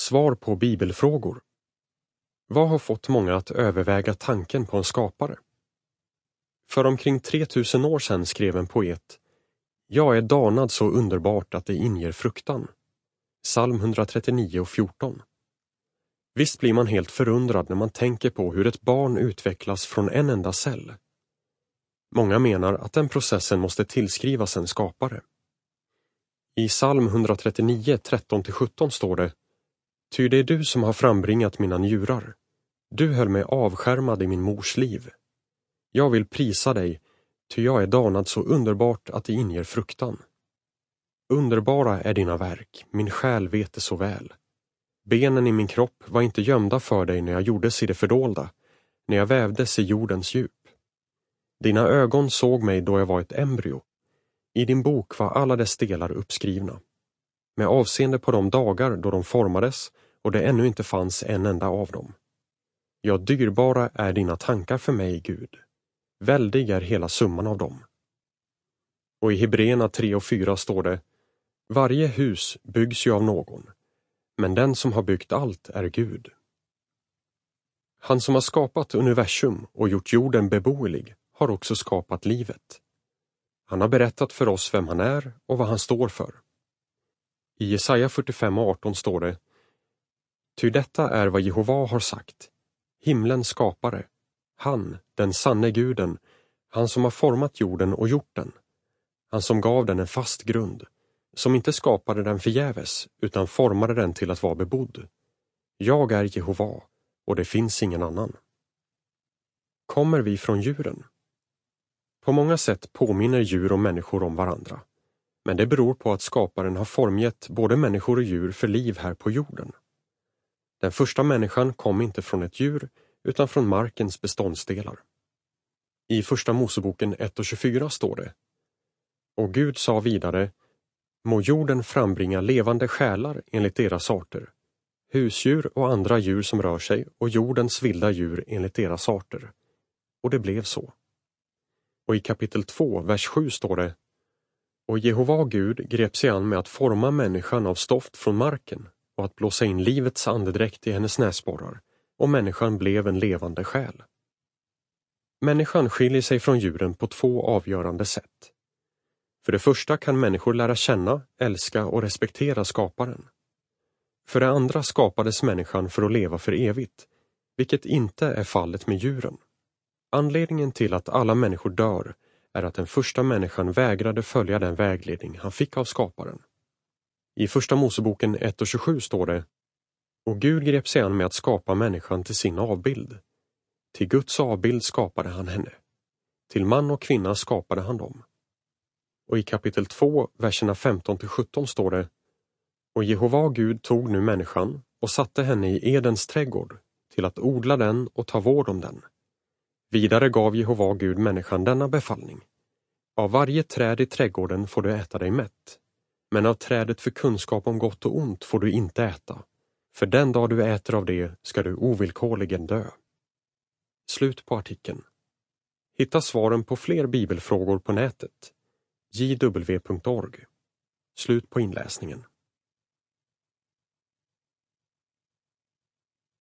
Svar på bibelfrågor. Vad har fått många att överväga tanken på en skapare? För omkring 3000 år sedan skrev en poet: Jag är danad så underbart att det inger fruktan. Psalm 139:14. Visst blir man helt förundrad när man tänker på hur ett barn utvecklas från en enda cell. Många menar att den processen måste tillskrivas en skapare. I Psalm 139, 13-17 står det: Ty det är du som har frambringat mina njurar. Du höll mig avskärmad i min mors liv. Jag vill prisa dig, ty jag är danad så underbart att det inger fruktan. Underbara är dina verk, min själ vet det så väl. Benen i min kropp var inte gömda för dig när jag gjordes i det fördolda, när jag vävdes i jordens djup. Dina ögon såg mig då jag var ett embryo. I din bok var alla dess delar uppskrivna. Med avseende på de dagar då de formades och det ännu inte fanns en enda av dem. Ja, dyrbara är dina tankar för mig, Gud. Väldig är hela summan av dem. Och i Hebreerna 3:4 står det: Varje hus byggs ju av någon, men den som har byggt allt är Gud. Han som har skapat universum och gjort jorden beboelig har också skapat livet. Han har berättat för oss vem han är och vad han står för. I Jesaja 45:18 står det: Ty detta är vad Jehova har sagt, himlens skapare, han, den sanne guden, han som har format jorden och gjort den, han som gav den en fast grund, som inte skapade den förgäves utan formade den till att vara bebodd. Jag är Jehova, och det finns ingen annan. Kommer vi från djuren? På många sätt påminner djur och människor om varandra, men det beror på att skaparen har formgett både människor och djur för liv här på jorden. Den första människan kom inte från ett djur utan från markens beståndsdelar. I första Moseboken 1:24 står det: Och Gud sa vidare: Må jorden frambringa levande själar enligt deras arter, husdjur och andra djur som rör sig och jordens vilda djur enligt deras arter. Och det blev så. Och i kapitel 2, vers 7 står det: Och Jehova Gud grep sig an med att forma människan av stoft från marken och att blåsa in livets andedräkt i hennes näsborrar, och människan blev en levande själ. Människan skiljer sig från djuren på två avgörande sätt. För det första kan människor lära känna, älska och respektera skaparen. För det andra skapades människan för att leva för evigt, vilket inte är fallet med djuren. Anledningen till att alla människor dör är att den första människan vägrade följa den vägledning han fick av skaparen. I första Moseboken 1:27 står det: Och Gud grep sig an med att skapa människan till sin avbild. Till Guds avbild skapade han henne. Till man och kvinna skapade han dem. Och i kapitel 2, verserna 15-17 står det: Och Jehova Gud tog nu människan och satte henne i Edens trädgård till att odla den och ta vård om den. Vidare gav Jehova Gud människan denna befallning: Av varje träd i trädgården får du äta dig mätt, men av trädet för kunskap om gott och ont får du inte äta, för den dag du äter av det ska du ovillkorligen dö. Slut på artikeln. Hitta svaren på fler bibelfrågor på nätet. jw.org. Slut på inläsningen.